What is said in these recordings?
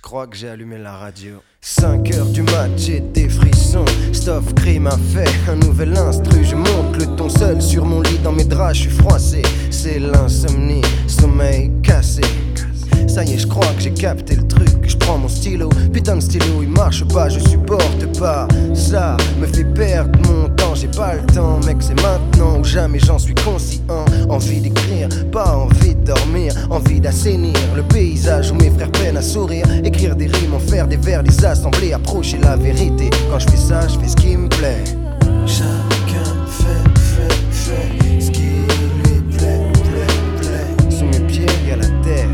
crois que j'ai allumé la radio. 5 heures du mat, j'ai des frissons. Stuff Crime a fait un nouvel instru. Je monte le ton seul sur mon lit, dans mes draps, je suis froissé. C'est l'insomnie, sommeil cassé. Ça y est, je crois que j'ai capté le truc. Je prends mon stylo, putain de stylo, il marche pas, je supporte pas. Ça me fait perdre mon temps, j'ai pas le temps, mec, c'est maintenant ou jamais, j'en suis conscient. Envie d'écrire, pas envie de dormir, envie d'assainir le paysage où mes frères peinent à sourire. Écrire des rimes, en faire des vers, les assembler, approcher la vérité. Quand je fais ça, je fais ce qui me plaît. Chacun fait ce qui lui plaît. Sous mes pieds, y'a la terre.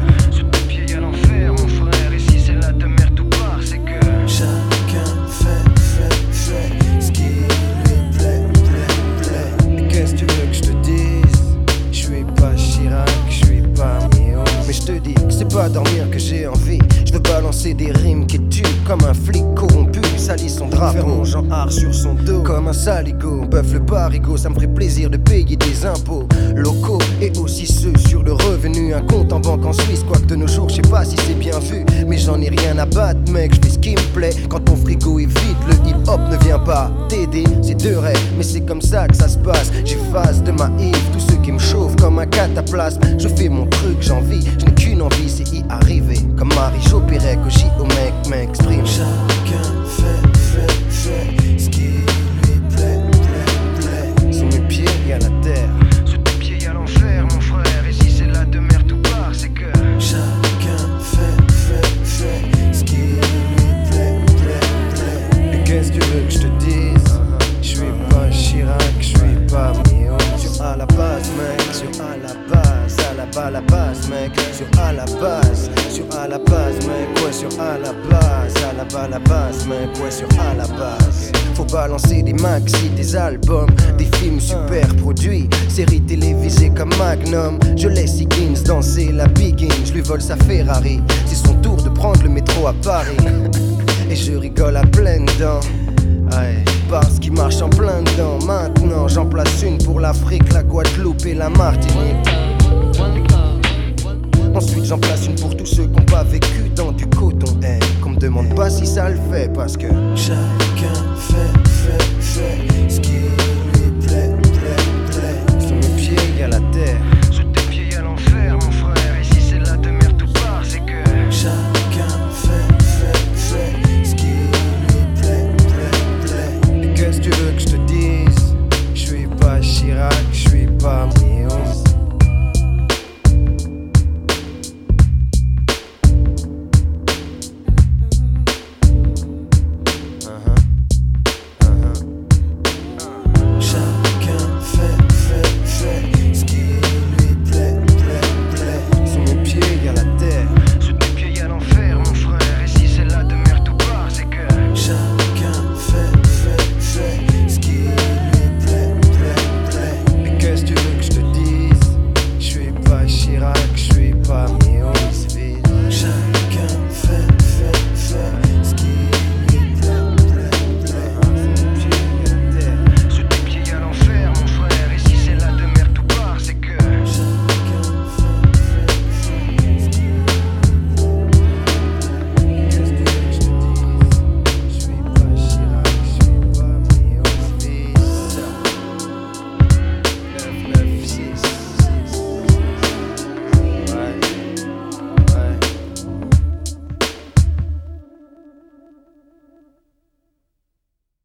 Pas dormir que j'ai envie. Je veux balancer des rimes qui tuent comme un flic corrompu. Salit son drapeau, faire mon Jean Art sur son dos comme un saligo. Bœuf le parigot, ça me ferait plaisir de payer des impôts locaux et aussi ceux sur le revenu. Un compte en banque en Suisse, quoique de nos jours, je sais pas si c'est bien vu. Mais j'en ai rien à battre, mec, je fais ce qui me plaît. Quand ton frigo est vide, le hip-hop ne vient pas t'aider. C'est deux rêves, mais c'est comme ça que ça se passe. J'efface de ma Yves tous ceux qui me chauffent comme un cataplasme. Je fais mon truc, j'en vis, je n'ai qu'une envie, c'est y arriver. Comme Marie-Jo Pérec, au J au mec, m'exprime. Chacun fait ce qui lui plaît. Sous mes pieds, y'a la terre. Sous tes pieds, y'a l'enfer, mon frère. Et si c'est la demeure tout part, c'est que chacun fait ce qui lui plaît. Et qu'est-ce que tu veux que je te dise? Je suis pas Chirac, je suis pas Mio. Sur à la base, mec, sur à la base. À la base, mec, sur à la base, mec, ouais, sur à la base, mec, ouais, sur à la base. Faut balancer des maxi, des albums, des films super produits, séries télévisées comme Magnum. Je laisse Higgins danser la Biggin, je lui vole sa Ferrari. C'est son tour de prendre le métro à Paris. Et je rigole à pleines dents. Ouais, parce qu'il marche en plein dedans. Maintenant, j'en place une pour l'Afrique, la Guadeloupe et la Martinique. Ensuite j'en place une pour tous ceux qui n'ont pas vécu dans du coton. Qu'on me demande pas si ça le fait, parce que chacun fait